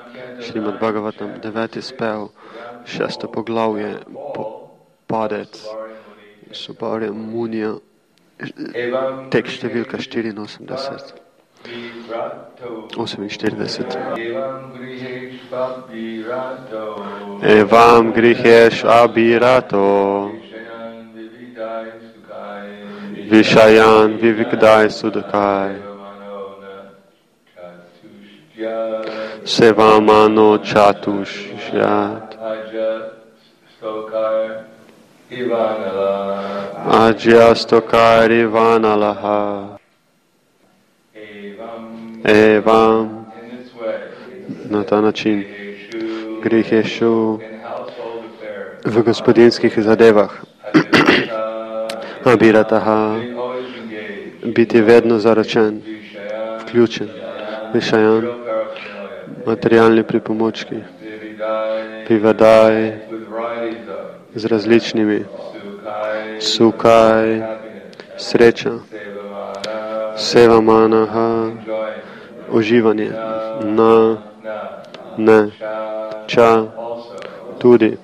Šrimad Bhagavatam, 9. spev, 6. poglavje, padec Subari Munija, tekst številka 84. 48. Evam griheš abhirato Vishayan vivikdai sudakai Sevamano chatushят Ajyastokar Ivanalaha Evam. Na ta način griheshu v gospodinskih zadevah abhirataha biti vedno zaročen, vključen, višajan, materialni pripomočki, pivadaj z različnimi, sukaj, sreča, sevamanaha, uživanje, na, ne, ča, tudi,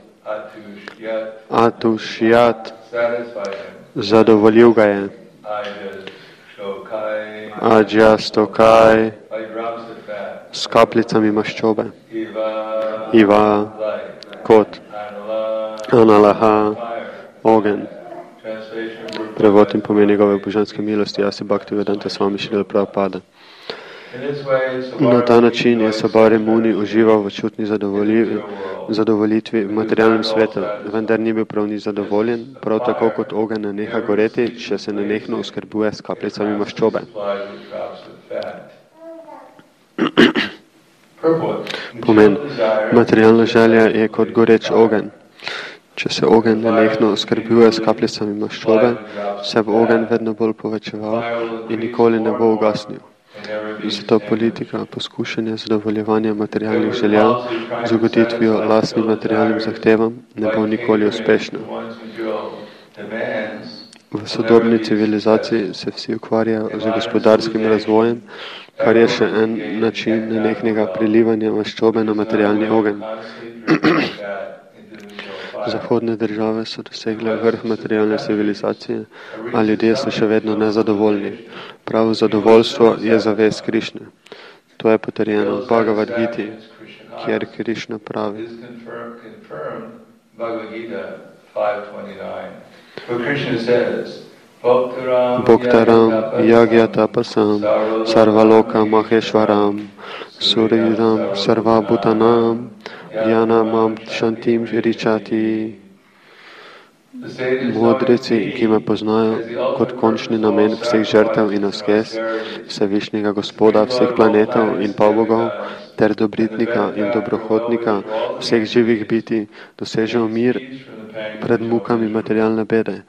atušjat, zadovoljil ga je, ajastokaj, s kapljicami maščobe, iva, kot, analaha, ogen. Prevod in pomen njegove božanske milosti, Asi Bhaktivedanta Swami Srila Prabhupada. Na ta način je Subari Muni užival v čutni zadovoljitvi v materialnem svetu, vendar ni bil prav ni zadovoljen, prav tako kot ogen ne neha goreti, če se nenehno oskrbuje s kapljicami maščobe. Pomen. Materialna želja je kot goreč ogen. Če se ogen nenehno oskrbuje s kapljicami maščobe, se bo ogen vedno bolj povečeval in nikoli ne bo ugasnil. Zato politika poskušanja zadovoljevanja materialnih želja z ugoditvijo lastnim materialnim zahtevam ne bo nikoli uspešna. V sodobni civilizaciji se vsi ukvarjajo z gospodarskim razvojem, kar je še en način nenehnega prilivanja maščobe na materialni ogenj. Zahodne države so dosegle vrh materialne civilizacije, a ljudje so še vedno nezadovoljni. Pravo zadovoljstvo je zavest Krišne. To je potrjeno v Bhagavad Giti, kjer Krišna pravi. Bhaktaram yagyatapasam sarvaloka maheshvaram suriram sarvabhutanam Jnanamam šantim ričati. Modrici, ki me poznajo kot končni namen vseh žrtev in askez, vsevišnjega Gospoda vseh planetov in pavbogov, ter dobritnika in dobrohotnika vseh živih biti, dosežejo mir pred mukami materialne bede.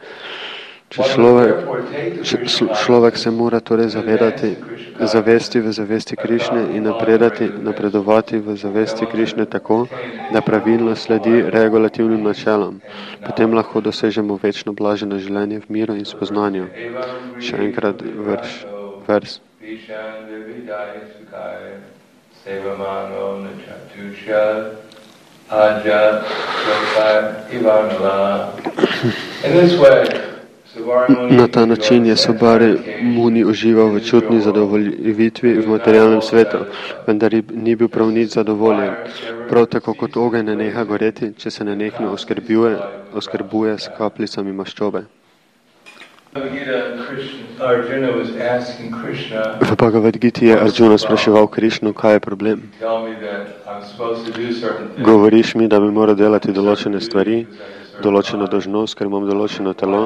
Človek se mora torej zavesti v zavesti Krišne in napredovati v zavesti Krišne tako, da pravilno sledi regulativnim načelom. Potem lahko dosežemo večno blaženo življenje v miru in spoznanju. Še enkrat vers. Na ta način je Subari Muni užival v čutni zadovoljitvi v materialnem svetu, vendar ni bil prav nič zadovoljen. Prav tako kot ogenj ne neha goreti, če se nenehno oskrbuje s kapljicami maščobe. V Bhagavad Giti je Arjuna spraševal Krišnu, kaj je problem. Govoriš mi, da bi moral delati določene stvari, določeno dolžnost, ker imam določeno telo.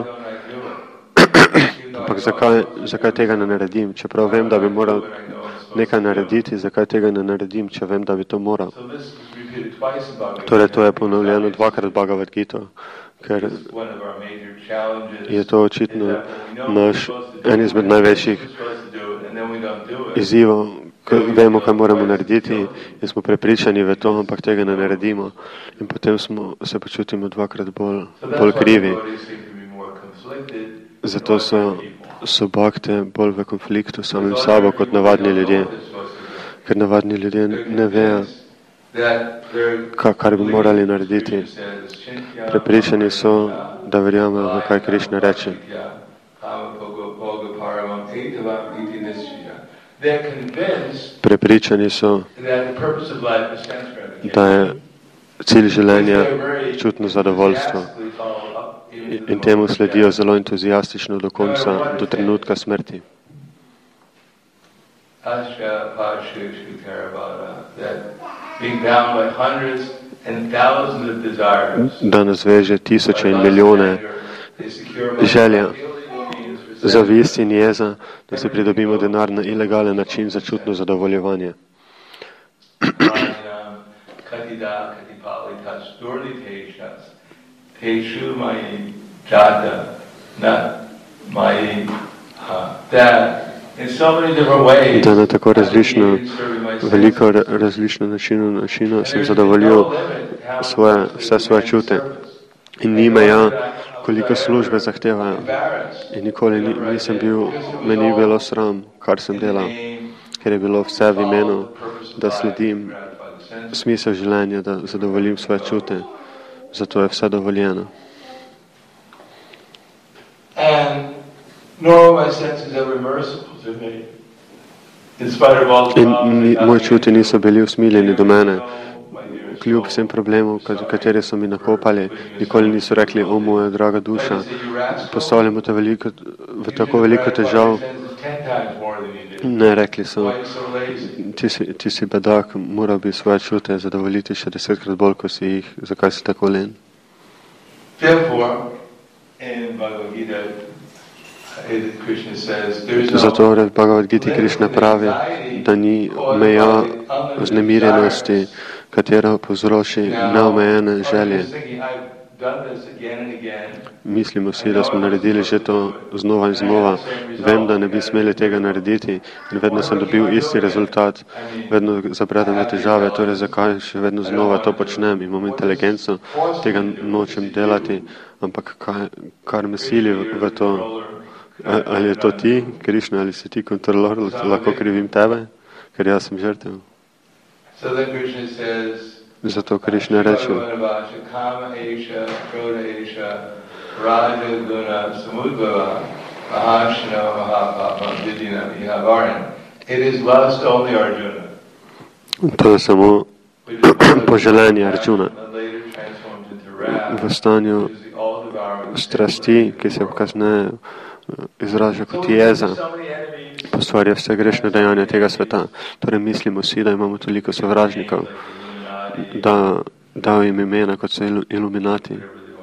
Ampak zakaj tega ne naredim? Čeprav vem, da bi moral nekaj narediti, zakaj tega ne naredim, če vem, da bi to moral? Torej, to je ponovljeno dvakrat Bhagavad Gita, ker je to očitno en izmed največjih izzivov, vemo, kaj moramo narediti in smo prepričani v to, ampak tega ne naredimo. In potem se počutimo dvakrat bolj krivi. Zato so bhakte bolj v konfliktu s samim sabo kot navadni ljudje. Ker navadni ljudje ne vejo, kar bi morali narediti. Prepričani so, da verjamejo, v kaj Krišna reče. Prepričani so, da je cilj življenja čutno zadovoljstvo in temu sledijo zelo entuzijastično do konca, do trenutka smrti. Da nas veže tisoče in milijone želja, zavist in jeza, da se pridobimo denar na ilegalen način za čutno zadovoljevanje. Da na tako veliko različno načina sem zadovoljil vse svoje čute in ni meja, koliko službe zahtevajo. In nikoli nisem bil, me ni bilo sram, kar sem delal, ker je bilo vse v imenu, da sledim smisel življenja, da zadovoljim svoje čute. Zato je vse dovoljeno. In moji čuti niso bili usmiljeni do mene. Kljub vsem problemov, kateri so mi nakopali, nikoli niso rekli, o moja draga duša, postavljamo te v tako veliko težav. Ne, rekli so, ti si bedak, moral bi svoje čute zadovoljiti še 10-krat bolj, ko si jih, zakaj si tako len. Zato v Bhagavad Giti Krišna pravi, da ni meja vznemirjenosti, katera povzroči neomejene želje. Mislimo si, da smo naredili že to znova in znova. Vem, da ne bi smeli tega narediti in vedno sem dobil isti rezultat. Vedno zabredem v težave, torej zakaj še vedno znova to počnem. Imam inteligenco, tega nočem delati, ampak kar me sili v to. Ali je to ti, Krišna, ali si ti kontrolor, lahko krivim tebe, ker jaz sem žrtev. Zato Krišna reče, to je samo poželenje Arjuna. V stanju strasti, ki se kasneje izraža kot jeza, postvarja vse grešne dejanja tega sveta. Torej mislimo si, da imamo toliko sovražnikov, da dajo jim imena, kot so iluminati.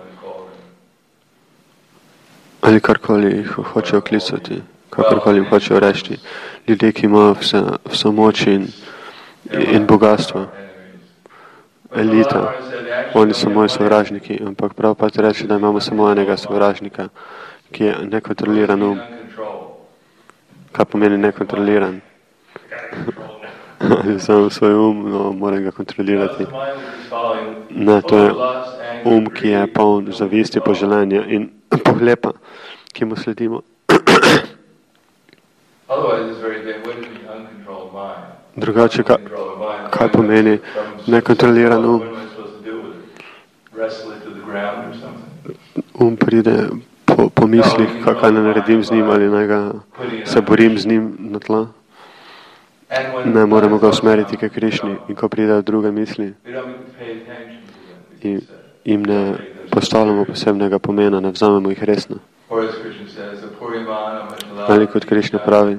Ali karkoli jih hočejo klicati, kakorkoli jim hočejo reči. Ljudje, ki imajo vso moč in bogatstvo. Elita. Oni so moji sovražniki, ampak prav pa te reče, da imamo samo enega sovražnika, ki je nekontroliran um. Kaj pomeni nekontroliran? Samo svoj um, no, moram ga kontrolirati. Ne, to je ki je poln zavisti, poželenja in pohlepa, ki mu sledimo. Drugače, kaj pomeni nekontroliran um? Pride po mislih, kaj ne naredim z njim ali naj ga se borim z njim na tla. Ne moremo ga usmeriti k Krišni in ko pridejo druge misli, jim ne postavljamo posebnega pomena, ne vzamemo jih resno. Ali kot Krišna pravi,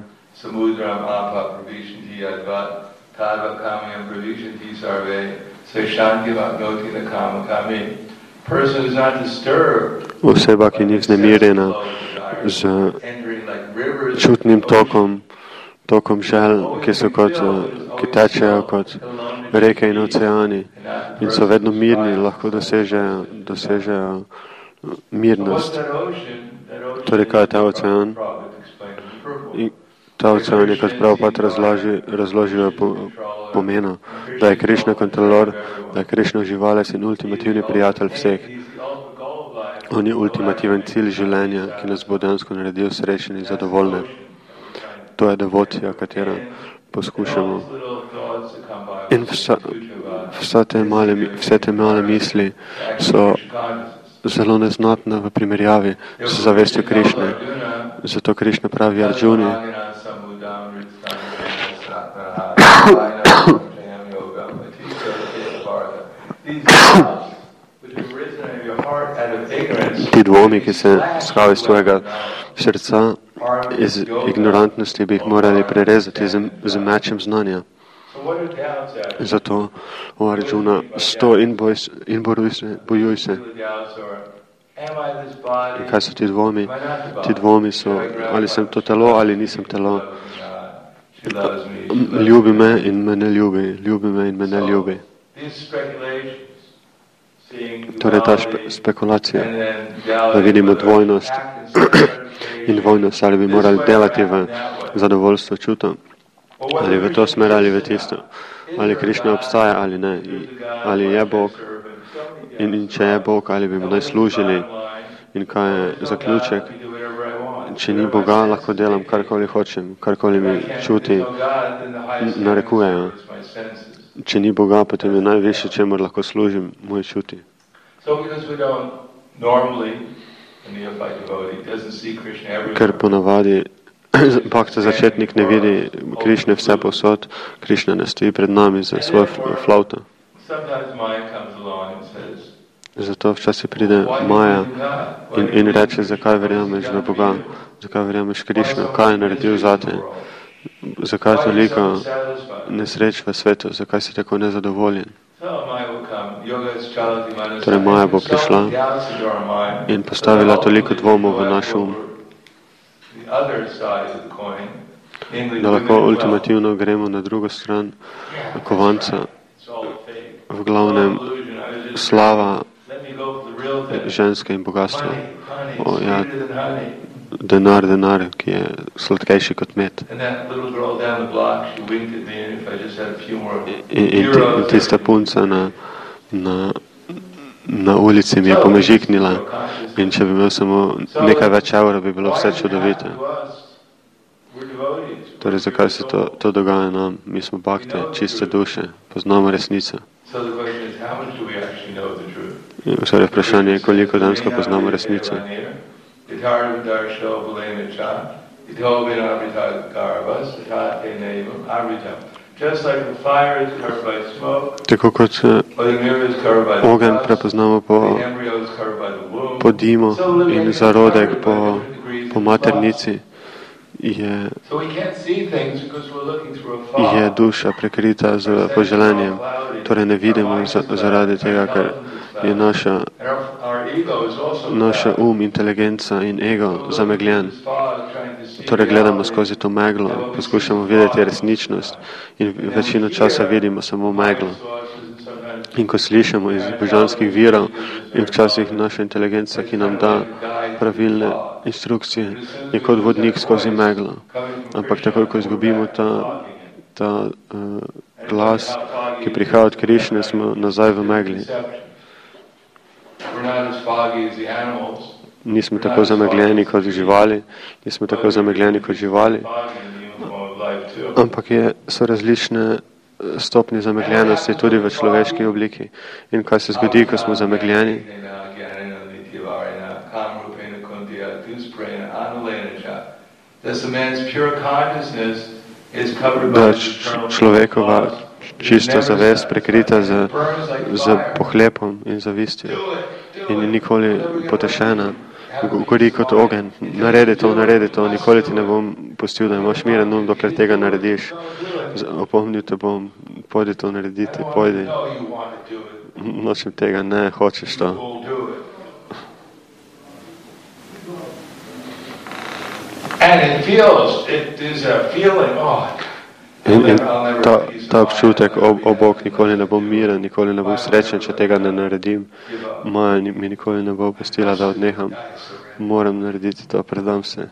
oseba, ki ni vznemirjena z čutnim tokom želj, ki tečejo kot reke in oceani in so vedno mirni, lahko dosežejo mirnost. Torej, kaj je ta ocean? In ta ocean je, kot Prabhupada razložijo pomenu, da je Krišna kontrolor, da je Krišna uživalec in ultimativni prijatelj vseh. On je ultimativen cilj življenja, ki nas bo dejansko naredil srečni in zadovoljne. To je devocija, katero poskušamo In vse te male misli so zelo neznatne v primerjavi z zavestjo Krišne. Zato Krišna pravi Arjuni, ti dvomi, ki se izhajajo iz tvojega srca, iz ignorantnosti bi jih morali prerezati z mečem znanja. Zato, o Arjuna, sto in bojuj se. In kaj so ti dvomi? Ti dvomi so, ali sem to telo, ali nisem telo. Ljubi me in me ne ljubi. Ljubi me in me ne ljubi. Torej ta spekulacija, da vidimo dvojnost in dvojnost, ali bi morali delati v zadovoljstvo čutom, ali v to smer, ali v tisto, ali Krišna obstaja, ali ne, ali je Bog, in če je Bog, ali bi mu naj služili, in kaj je zaključek. Če ni Boga, lahko delam karkoli hočem, karkoli mi čuti narekujejo. Če ni Boga, potem je najvišje, čemur lahko služim, moje čuti. Ker ponavadi bhakta začetnik ne vidi Krišne vse povsod, Krišna ne stoji pred nami za svojo flavto. Zato včasih pride Maja in reče, zakaj verjameš v Boga, zakaj verjameš Krišno, kaj je naredil zate, zakaj je toliko nesreč v svetu, zakaj si tako nezadovoljen. Torej Maja bo prišla in postavila toliko dvomov v naš um, da lahko ultimativno gremo na drugo stran kovanca, v glavnem slava, ženske in bogatstvo. Ja, denar, ki je sladkejši kot med. In tista punca na ulici mi je pomežiknila in če bi imel samo nekaj več evra, bi bilo vse čudovito. Torej, zakaj se to dogaja nam? Mi smo bhakte, čiste duše, poznamo resnico. Torej, vprašanje je, koliko dansko poznamo resnico. Tako kot ogenj prepoznamo po dimu in zarodek po maternici, je duša prekrita z poželenjem. Torej ne vidimo zaradi tega, ker je naša inteligenca in ego zamegljen. Torej gledamo skozi to meglo, poskušamo videti resničnost in večino časa vidimo samo meglo. In ko slišimo iz božanskih virov in včasih naša inteligenca, ki nam da pravilne instrukcije, je kot vodnik skozi meglo. Ampak takoj, ko izgubimo ta glas, ki prihaja od Krišne, smo nazaj v megli. Nismo tako zamegljeni kot živali, ampak so različne stopnje zamegljenosti tudi v človeški obliki. In kaj se zgodi, ko smo zamegljeni? Da človekova čista zavest prekrita z pohlepom in zavistjo in je nikoli potešena, gori kot ogenj. Naredi to, nikoli ti ne bom pustil, da imaš miren um, dokler tega narediš. Opomnil te bom, pojdi to narediti, pojdi. Nočem tega, ne, hočeš to. In ta občutek, o Bog, nikoli ne bom miren, nikoli ne bom srečen, če tega ne naredim. Maja mi nikoli ne bo pustila, da odneham. Moram narediti to, predam se.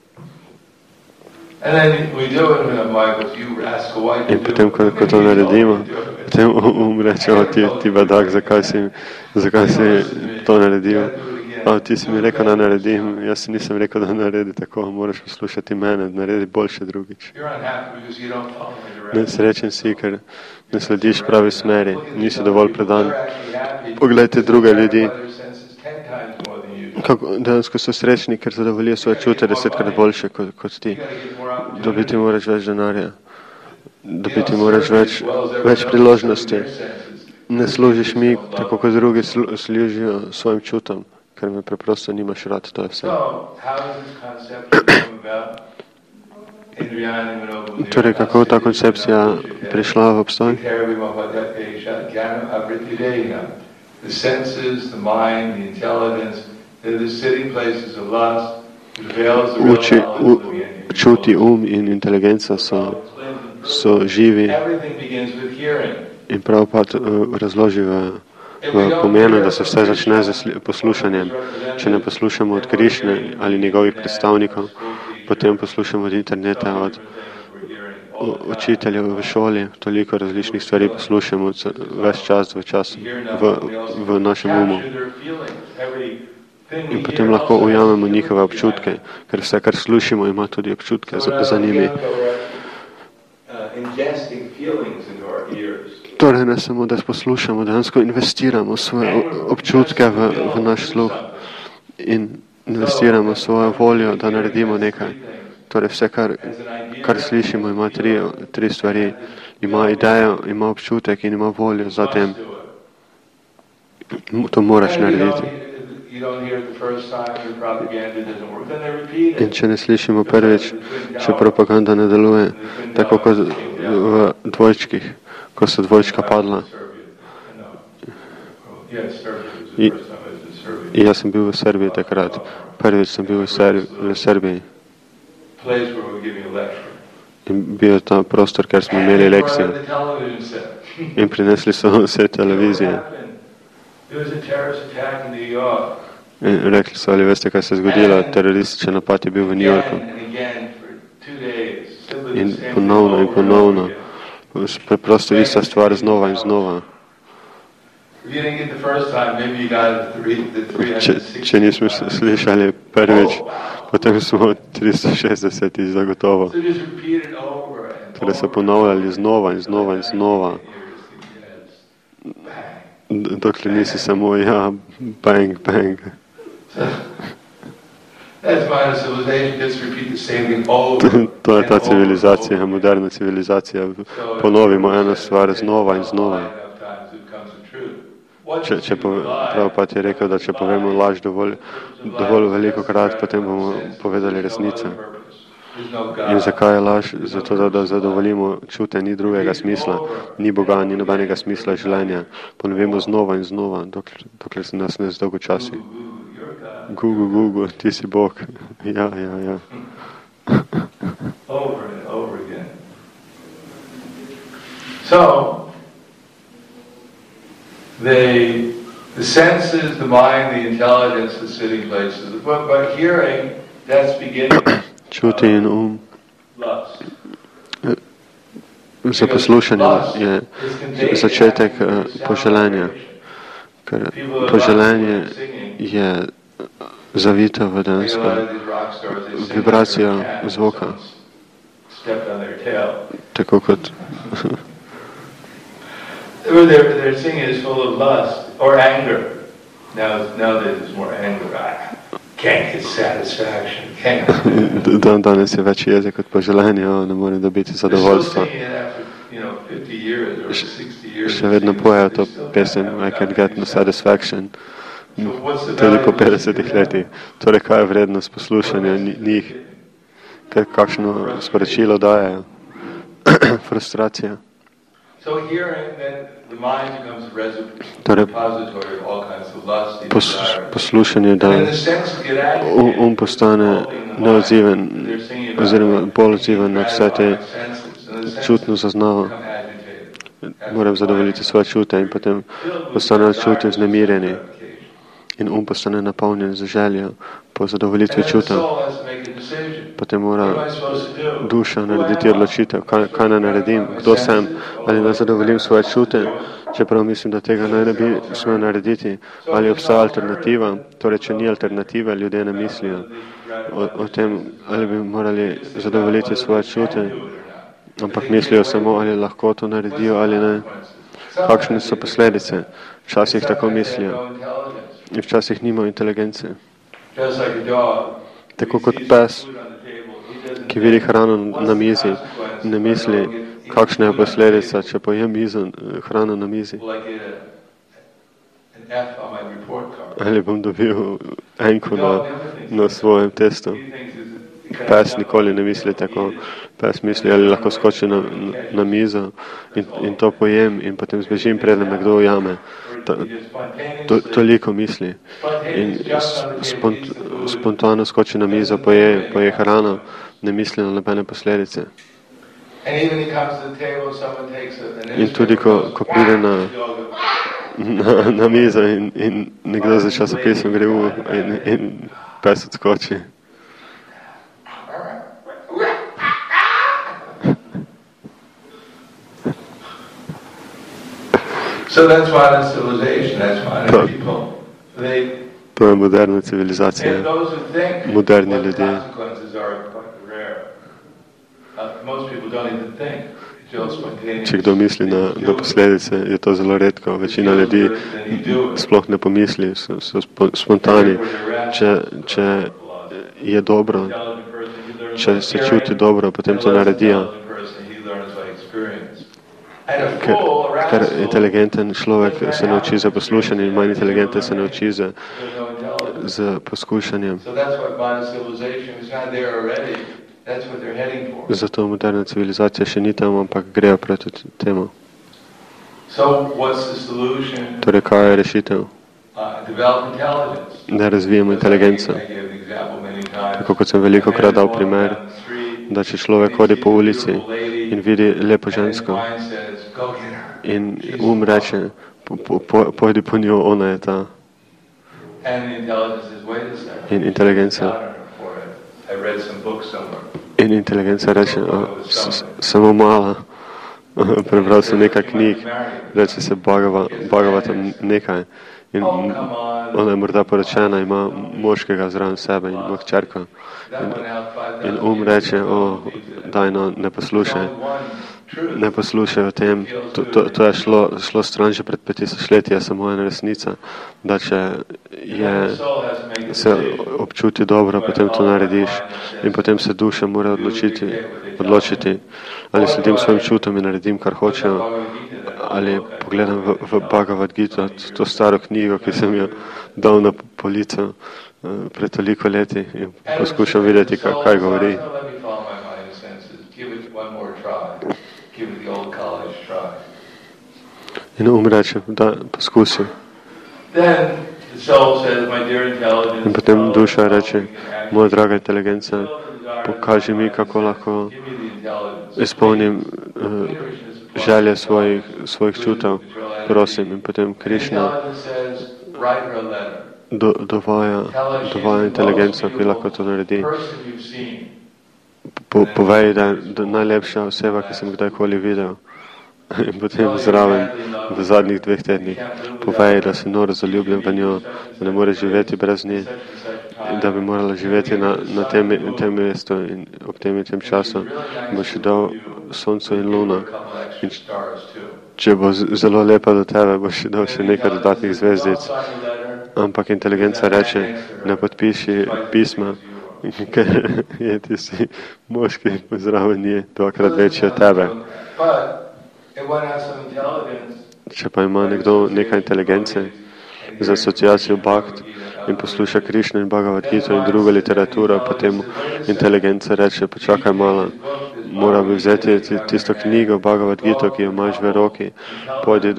In potem, ko to naredimo, potem reče, ti badak, zakaj si to naredil? Ti si mi rekel, da naredim, jaz si nisem rekel, da naredi tako, moraš poslušati mene, naredi boljše drugič. Nesrečen si, ker ne slediš pravi smeri, nisi dovolj predan. Poglejte druge ljudi, kako dejansko so srečni, ker zadovoljijo svoje čute 10krat boljše kot ti. Dobiti moraš več denarja, dobiti moraš več priložnosti. Ne služiš mi tako, kot drugi služijo svojim čutom, ker me preprosto nimaš rad, to je vse. Torej, kako ta koncepcija prišla v obstoj? Čuti, in inteligenca so živi in Prabhupada razloži v pomenu, da se vse začne z poslušanjem. Če ne poslušamo od Krišne ali njegovih predstavnikov, potem poslušamo od interneta, od učiteljev v šoli, toliko različnih stvari poslušamo ves čas v našem umu. In potem lahko ujamemo njihove občutke, ker vse, kar slušamo, ima tudi občutke za njimi. Torej, ne samo, da poslušamo, dejansko investiramo svoje občutke v naš sluh in investiramo svojo voljo, da naredimo nekaj. Torej, vse, kar slišimo, ima tri stvari. Ima idejo, ima občutek in ima voljo za tem. To moraš narediti. In če ne slišimo prvič, če propaganda ne deluje, tako kot v dvojčkih, ko so dvojčka padla. Jaz sem bil v Srbiji takrat. Prvič sem bil v Srbiji. In bil je ta prostor, kjer smo imeli lekcije. In prinesli so vse televizije. In rekli so, ali veste, kaj se je zgodilo, terorističen napad je bil v New Yorku. In ponovno, preprosto ista stvar znova in znova. Če nismo slišali prvič, potem smo 360 zagotovo. Torej so ponavljali znova in znova in znova. Dokler nisi samo bang, bang. To je ta civilizacija, moderna civilizacija. Ponovimo eno stvar znova in znova. Prabhupada je rekel, da če povemo laž dovolj veliko krat, potem bomo povedali resnico. In zakaj je laž? Zato, da zadovoljimo čute, ni drugega smisla, ni Boga, ni nobenega smisla življenja. Ponovimo znova in znova, dokler se nas ne zdolgočasi. Gugu, ti si Bog. Ja. Over and over again. So, the senses, the mind, the intelligence, the sitting places, but hearing, that's beginning. Čuti in za poslušanje je začetek poželenja, ker poželenje je zavito v dejansko vibracijo zvoka, tako kot their singing is full of lust or anger. Nowadays there's more anger. Can't get satisfaction. Danes je več jeze kot poželenje, ne more dobiti zadovoljstva. Še vedno pojejo to pesem I can't get no satisfaction. Tudi po 50 letih. Torej, kaj je vrednost poslušanja njih? Kakšno sporočilo dajejo? Frustracija. Torej, poslušanje, da postane neodziven oziroma bolj odziven na vse te čutno zaznavo. Moram zadovoljiti svoje čute in potem postane čuti vznemirjeni in postane napolnjen z željo po zadovoljitvi čuta. potem mora duša narediti odločitev, kaj naj naredim, kdo sem, ali naj zadovoljim svoje čute, čeprav mislim, da tega naj ne bi smel narediti, ali obstaja alternativa, torej če ni alternative, ljudje ne mislijo o tem, ali bi morali zadovoljiti svoje čute, ampak mislijo samo, ali lahko to naredijo ali ne. Kakšne so posledice? Včasih tako mislijo in včasih nima inteligence. Tako kot pes, ki vidi hrano na mizi, ne misli, kakšna je posledica, če pojem hrano na mizi. Ali bom dobil enko na svojem testu. Pes nikoli ne misli tako. Pes misli, ali lahko skoči na mizo in to pojem in potem zbežim, preden me kdo ujame. Toliko misli. In spontano skoči na mizo, poje hrano, ne misli na nobene posledice. In tudi, ko pride na mizo in nekdo za časopisom gre in pes odskoči. So that's modern civilization, that's modern people. To je moderna civilizacija, moderni ljudje. Če kdo misli na posledice, je to zelo redko. Večina ljudi sploh ne pomisli, so spontani. Če je dobro, če se čuti dobro, potem to naredijo. Ker inteligenten človek se nauči za poslušanje in manj inteligenten se nauči za poskušanjem. Zato moderna civilizacija še ni tam, ampak grejo proti temu. Torej, kaj je rešitev? Da razvijemo inteligenco. Tako kot sem veliko krat dal primer, da če človek hodi po ulici in vidi lepo žensko in reče, pojdi po njo, ona je ta. In inteligenca reče, samo mala, prebral sem nekaj knjig, reče se Bhagavatam nekaj. In ona je morda poročena, ima moškega zraven sebe in ima hčerko. In reče, daj no, ne poslušaj. Ne poslušaj o tem. To je šlo stran že pred 5000 leti, je samo ena resnica, da če se občuti dobro, potem to narediš. In potem se duša mora odločiti, ali sledim svojim čutom in naredim, kar hočejo, ali pogledam v Bhagavad Gita, to staro knjigo, ki sem jo dal na polico pred toliko leti in poskušam videti, kaj govori. In reče, da poskusi. In potem duša reče, moja draga inteligenca, pokaži mi, kako lahko izpolnim želje svojih čutov, prosim. In potem Krišna dovaja inteligenco, ki lahko to naredi. Povej, da je najlepša oseba, ki sem kdajkoli videl. In potem zraven v zadnjih 2 tednih povej, da si noro zaljubljen v njo, da ne more živeti brez nje in da bi morala živeti na tem mestu in ob tem času boš dal soncu in luna. In če bo zelo lepa do tebe, boš dal še nekaj dodatnih zvezdic. Ampak inteligenca reče, ne podpiši pisma, ker je tisti moški zraven nje 2-krat večji od tebe. Če pa ima nekdo nekaj inteligence za asociacijo Bhakt in posluša Krišno in Bhagavad Gita in drugo literaturo, potem inteligenca reče, počakaj malo, mora bi vzeti tisto knjigo Bhagavad Gita, ki jo imaš v roki, pojdi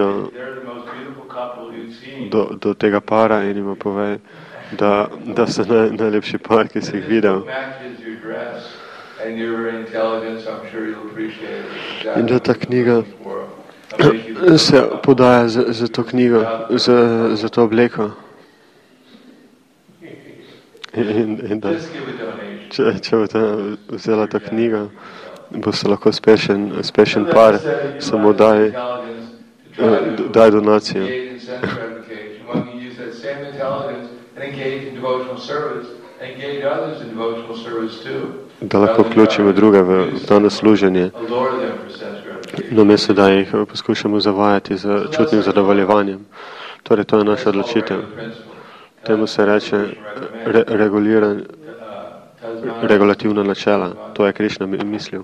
do tega para in ima povej, da so najlepši par, ki si jih videl. In da ta knjiga se podaja za to knjigo, za to obleko. In da, če bo vzela ta knjiga, bo se lahko uspešen par, samo daj donacijo. Da lahko vključimo druge v dano služenje, namesto da jih poskušamo zavajati z čutnim zadovoljevanjem. Torej, to je naša odločitev. Temu se reče regulativna načela. To je Krišna mislil.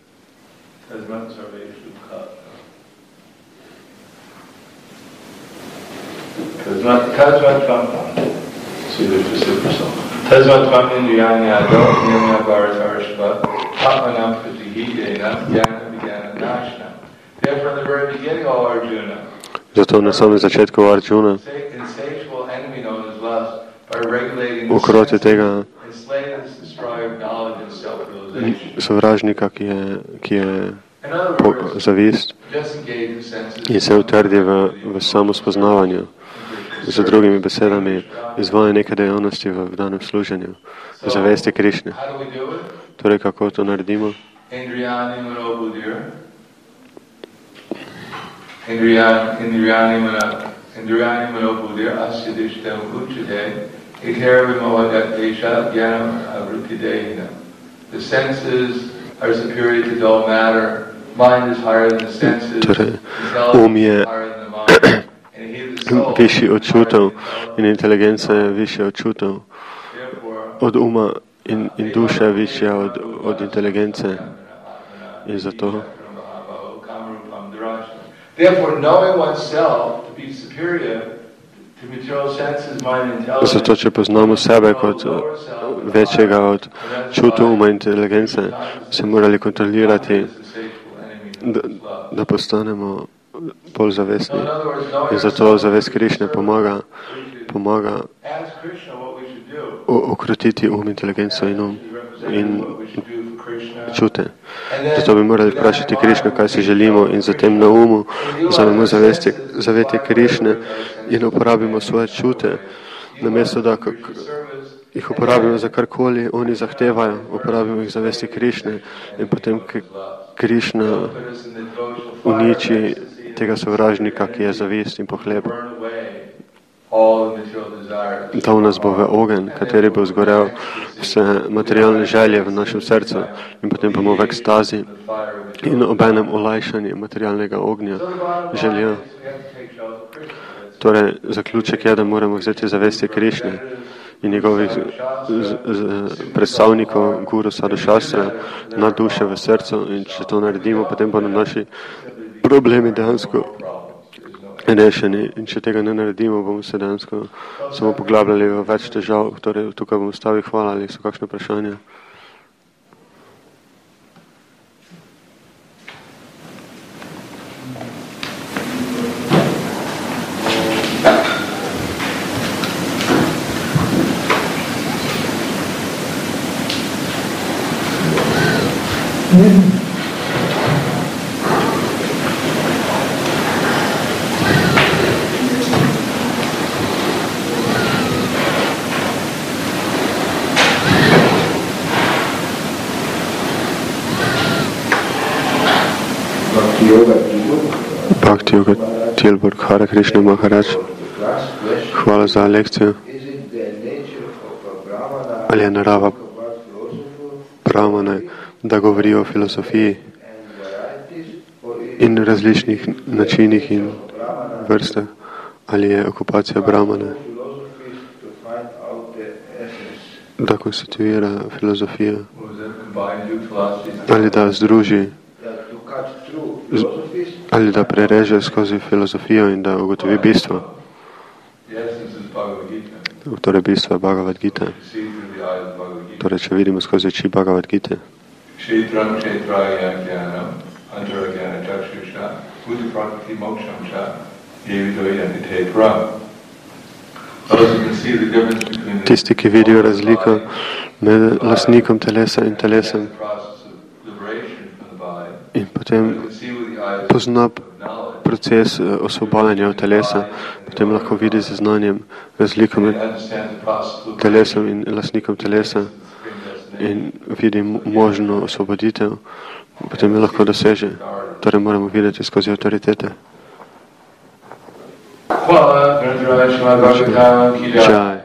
Zato na samem začetku Arjuna ukroti tega sovražnika, ki je zavist in se utrdi v samospoznavanju. Z drugimi besedami, izvaja neke dejavnosti v danem služenju, zavesti Krišne. Torej, kako to naredimo? The senses are superior to dull matter, mind is higher than the senses, intelligence is higher than the mind. Višji od čutov in inteligenca je višja od čutov, od uma in duša je višja od inteligence. In zato zato, če poznamo sebe kot večjega od čutov, uma in inteligence, se morali kontrolirati, da postanemo bolj zavestni. In zato zavest Krišne pomaga ukrotiti inteligenco in čute. Zato bi morali vprašati Krišno, kaj si želimo, in zatem na umu vzamemo zavetje Krišne in uporabimo svoje čute, namesto da jih uporabimo za karkoli oni zahtevajo, uporabimo jih zavesti Krišne in potem Krišna uniči tega sovražnika, ki je zavist in pohleb. Dal nas bo v ogenj, kateri bo zgorel vse materialne želje v našem srcu, in potem bomo v ekstazi in obenem olajšanje materialnega ognja želja. Torej, zaključek je, da moramo vzeti zavesti Krišne in njegovih predstavnikov, guru Sadhu Šastra, na duše v srcu, in če to naredimo, potem bodo naši problemi dejansko rešeni, in če tega ne naredimo, bomo se dejansko samo poglabljali v več težav. Torej, tukaj bomo stavili. Hvala, ali so kakšne vprašanja? Bhakti Yoga Tilburg, Hare Krishna Maharaj. Hvala za lekcijo. Ali je narava brahmane, da govori o filozofiji in različnih načinih in vrstah? Ali je okupacija brahmane, da konstituira filozofijo? Ali da združi, ali da prereže skozi filozofijo in da ugotovi bistvo? Torej, bistvo je Bhagavad Gita. Torej, če vidimo skozi oči Bhagavad Gita. Tisti, ki vidijo razliko med lastnikom telesa in telesem, in potem pozna proces osvobajanja od telesa, potem lahko vidi z znanjem razliko med telesom in lastnikom telesa in vidi možno osvoboditev, potem jo lahko doseže. Torej moramo videti skozi avtoritete. Jai.